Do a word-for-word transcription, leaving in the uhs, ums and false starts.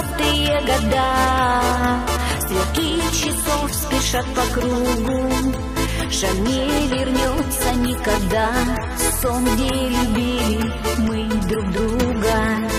двадцатые года. Стрелки часов спешат по кругу, жаль, не вернется никогда сон, где любили мы друг друга.